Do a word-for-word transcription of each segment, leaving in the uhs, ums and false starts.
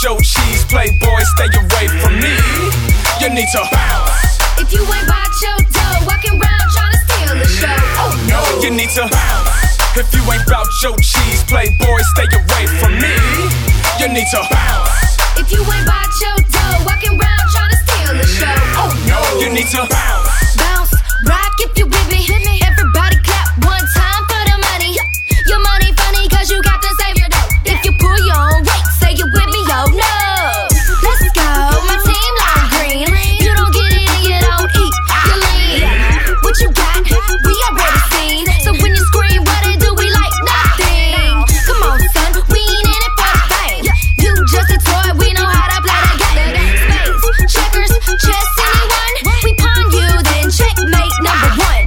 your cheese, playboy, stay away from me. You need to bounce. If you ain't bout your dough, walking around trying to steal the show. Oh no, you need to bounce. If you ain't bout your cheese, playboy, stay away from me. You need to bounce. If you ain't bout your dough, walking around trying to steal the show. Oh no, you need to bounce. Bounce, rock if you with me. Everybody clap one time for the money. Your money funny cause you got to save your dough. If you pull your own weight, say you with me, oh no. Let's go, my team lime green. You don't get it and you don't eat, you lean. What you got? We already seen. So when you scream, what it do, we like nothing. Come on son, we ain't in it for the fame. You just a toy, we know how to play the game. Spades, checkers, chess, anyone. We pawn you, then checkmate number one.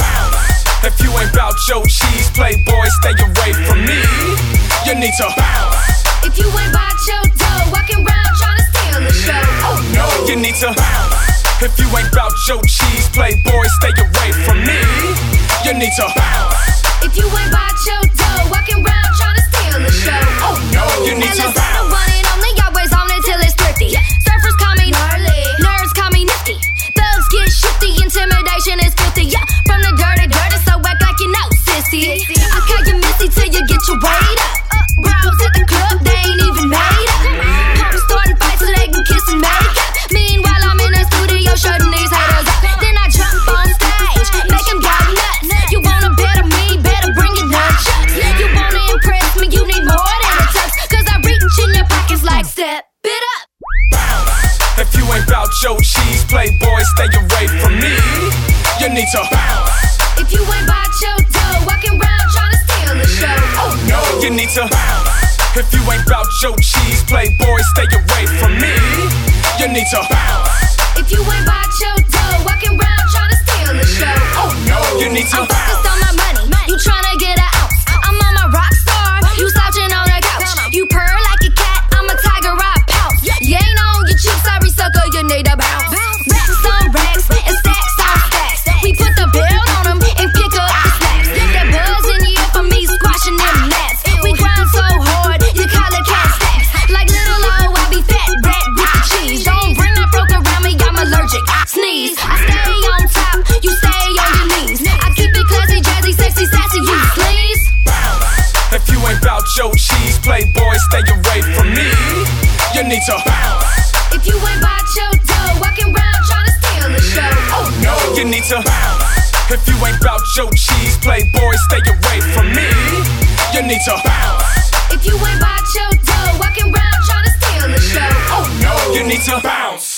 If you ain't bout your cheese, playboy, stay away from me. You need to bounce. If you ain't bout your dough, walking around trying to steal the show. Oh no, you need to bounce. If you ain't bout your cheese, playboy, stay away from me. You need to bounce. If you ain't bout your dough, walking around trying to steal the show. Oh no, you need to bounce. bounce. One and only, always on it till it's thrifty. Surfers call me gnarly, nerds call me nifty. Thugs get shifty, intimidation is filthy. Yeah, from the dirty, dirty, so act like you know, sissy. I call you Missy till you get your weight up. Bros at the club, they ain't even made up. Pump starting fights so they can kiss and make up. Meanwhile, I'm in the studio shutting these haters up. Then I jump on stage, make them go nuts. You wanna better me, better bring your nunchucks. You wanna impress me, you need more than a tux. Cause I reach in your pockets like step it up. If you ain't bout your cheese, playboy, stay away from me. You need to bounce. If you ain't bout your dough, walking around trying to steal the show. Oh no, you need to bounce. If you ain't bout your cheese, playboy, stay away from me. You need to bounce. If you ain't bout your dough, walking around trying to steal the show. Oh no, you need to I'm focused on my money, you tryna get an ounce. I'm on my rock star, you slouching on the couch. You purr like a cat, I'm a tiger, I pounce. You ain't on your cheap, sorry sucker, you need to bounce. Racks on racks and stacks on stacks. We put the bill on them and pick up the slacks. That buzz in the air for me squashing them gnats. We grind so hard, you call it cat stacks. Like little old, I be fat rat with the cheese. Don't bring that broke around me, I'm allergic. Sneeze, I stay on top, you stay on your knees. I keep it classy, jazzy, sexy, sassy, you please. If you ain't bout your cheese, playboy, stay away from me. You need to bounce. If you ain't bout your dough, walking around trying to steal the show. Oh no, you need to bounce. If you ain't bout your cheese, playboy, stay away from me. You need to bounce. If you ain't bout your dough, walking around trying to steal the show. Oh no, you need to bounce.